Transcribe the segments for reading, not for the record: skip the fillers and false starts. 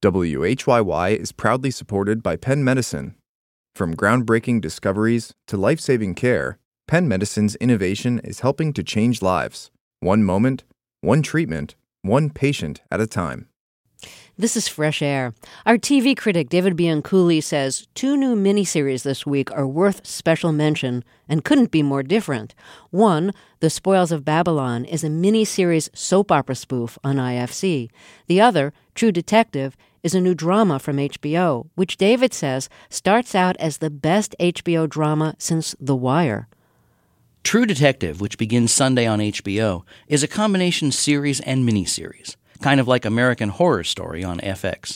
WHYY is proudly supported by Penn Medicine. From groundbreaking discoveries to life-saving care, Penn Medicine's innovation is helping to change lives. One moment, one treatment, one patient at a time. This is Fresh Air. Our TV critic David Bianculli says 2 new miniseries this week are worth special mention and couldn't be more different. One, The Spoils of Babylon, is a miniseries soap opera spoof on IFC. The other, True Detective, is a new drama from HBO, which David says starts out as the best HBO drama since The Wire. True Detective, which begins Sunday on HBO, is a combination series and miniseries, kind of like American Horror Story on FX.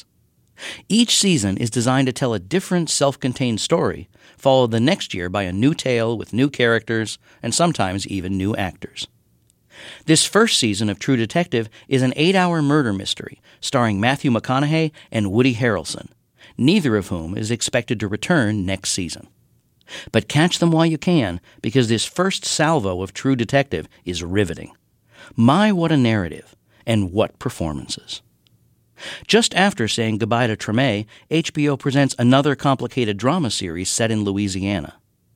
Each season is designed to tell a different self-contained story, followed the next year by a new tale with new characters and sometimes even new actors. This first season of True Detective is an 8-hour murder mystery starring Matthew McConaughey and Woody Harrelson, neither of whom is expected to return next season. But catch them while you can, because this first salvo of True Detective is riveting. My, what a narrative, and what performances. Just after saying goodbye to Treme, HBO presents another complicated drama series set in Louisiana.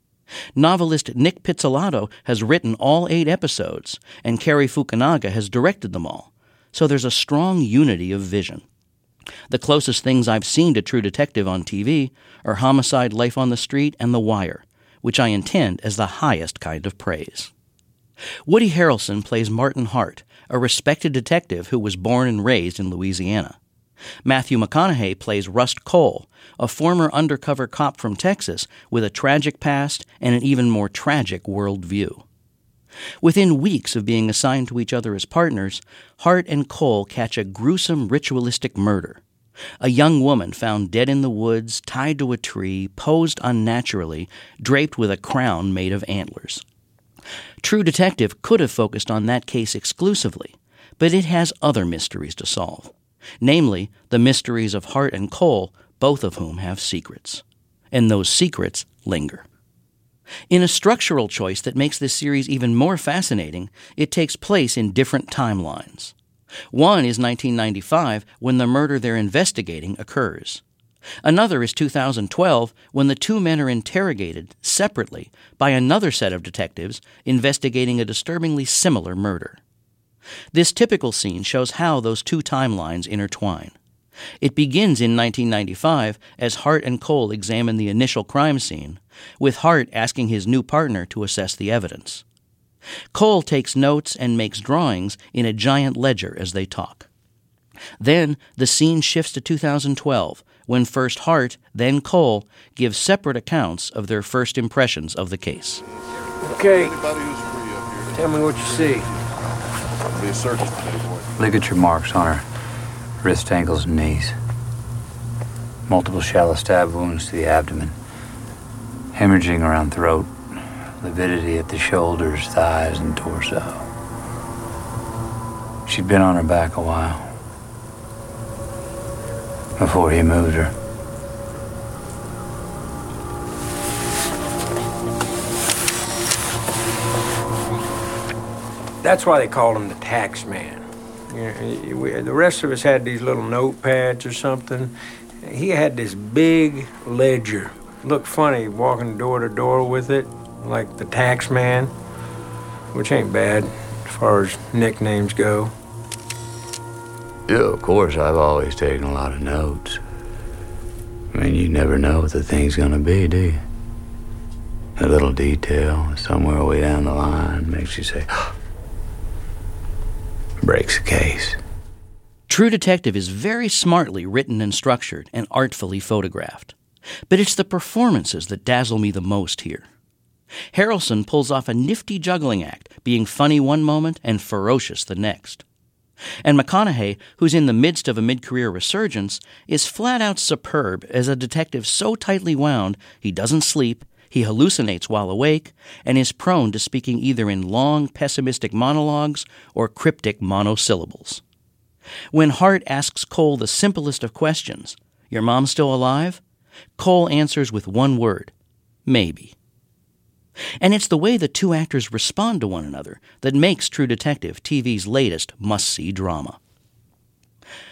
Novelist Nick Pizzolatto has written all 8 episodes, and Cary Fukunaga has directed them all, so there's a strong unity of vision. The closest things I've seen to True Detective on TV are Homicide: Life on the Street and The Wire, which I intend as the highest kind of praise. Woody Harrelson plays Martin Hart, a respected detective who was born and raised in Louisiana. Matthew McConaughey plays Rust Cole, a former undercover cop from Texas with a tragic past and an even more tragic worldview. Within weeks of being assigned to each other as partners, Hart and Cole catch a gruesome ritualistic murder. A young woman found dead in the woods, tied to a tree, posed unnaturally, draped with a crown made of antlers. True Detective could have focused on that case exclusively, but it has other mysteries to solve. Namely, the mysteries of Hart and Cole, both of whom have secrets. And those secrets linger. In a structural choice that makes this series even more fascinating, it takes place in different timelines. One is 1995, when the murder they're investigating occurs. Another is 2012, when the 2 men are interrogated separately by another set of detectives investigating a disturbingly similar murder. This typical scene shows how those 2 timelines intertwine. It begins in 1995 as Hart and Cole examine the initial crime scene, with Hart asking his new partner to assess the evidence. Cole takes notes and makes drawings in a giant ledger as they talk. Then the scene shifts to 2012, when first Hart, then Cole, give separate accounts of their first impressions of the case. Okay, tell me what you see. Ligature marks on her wrist, ankles, and knees. Multiple shallow stab wounds to the abdomen. Hemorrhaging around throat. Lividity at the shoulders, thighs, and torso. She'd been on her back a while before he moved her. That's why they called him the tax man. The rest of us had these little notepads or something. He had this big ledger. Looked funny walking door to door with it, like the tax man, which ain't bad as far as nicknames go. Yeah, of course, I've always taken a lot of notes. I mean, you never know what the thing's gonna be, do you? A little detail somewhere way down the line makes you say, breaks the case. True Detective is very smartly written and structured and artfully photographed. But it's the performances that dazzle me the most here. Harrelson pulls off a nifty juggling act, being funny one moment and ferocious the next. And McConaughey, who's in the midst of a mid-career resurgence, is flat-out superb as a detective so tightly wound he doesn't sleep, he hallucinates while awake, and is prone to speaking either in long, pessimistic monologues or cryptic monosyllables. When Hart asks Cole the simplest of questions, "Your mom still alive?" Cole answers with one word, "Maybe." And it's the way the 2 actors respond to one another that makes True Detective TV's latest must-see drama.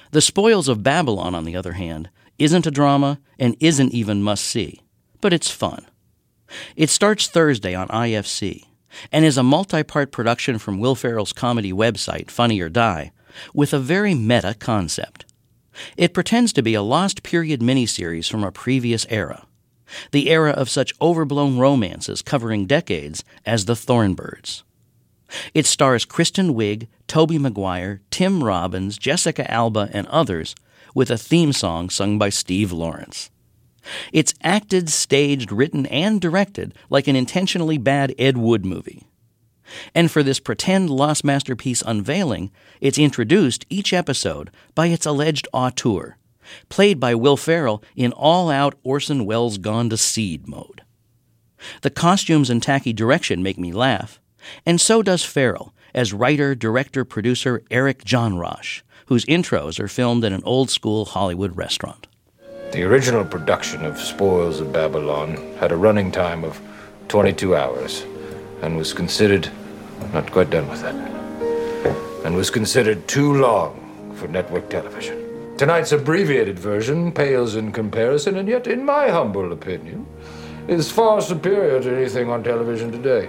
The Spoils of Babylon, on the other hand, isn't a drama and isn't even must-see, but it's fun. It starts Thursday on IFC and is a multi-part production from Will Ferrell's comedy website, Funny or Die, with a very meta concept. It pretends to be a lost period miniseries from a previous era, the era of such overblown romances covering decades as the Thornbirds. It stars Kristen Wiig, Tobey Maguire, Tim Robbins, Jessica Alba, and others, with a theme song sung by Steve Lawrence. It's acted, staged, written, and directed like an intentionally bad Ed Wood movie. And for this pretend lost masterpiece unveiling, it's introduced each episode by its alleged auteur, played by Will Ferrell in all-out Orson Welles gone to seed mode. The costumes and tacky direction make me laugh, and so does Ferrell as writer, director, producer Eric Johnrosh, whose intros are filmed in an old-school Hollywood restaurant. The original production of Spoils of Babylon had a running time of 22 hours and was considered, not quite done with that, and was considered too long for network television. Tonight's abbreviated version pales in comparison, and yet, in my humble opinion, is far superior to anything on television today.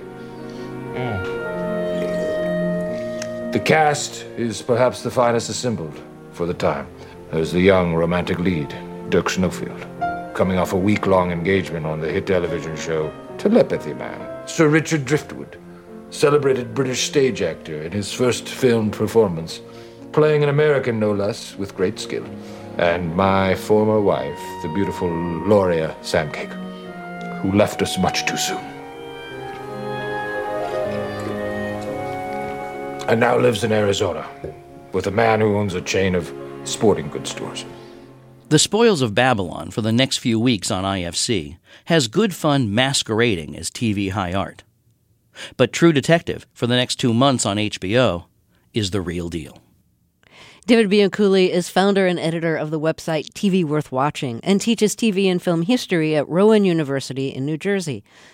The cast is perhaps the finest assembled for the time. There's the young romantic lead, Dirk Snowfield, coming off a week-long engagement on the hit television show Telepathy Man. Sir Richard Driftwood, celebrated British stage actor in his first filmed performance, playing an American no less with great skill. And my former wife, the beautiful Gloria Samcake, who left us much too soon. And now lives in Arizona with a man who owns a chain of sporting goods stores. The Spoils of Babylon for the next few weeks on IFC has good fun masquerading as TV high art. But True Detective for the next 2 months on HBO is the real deal. David Bianculli is founder and editor of the website TV Worth Watching and teaches TV and film history at Rowan University in New Jersey.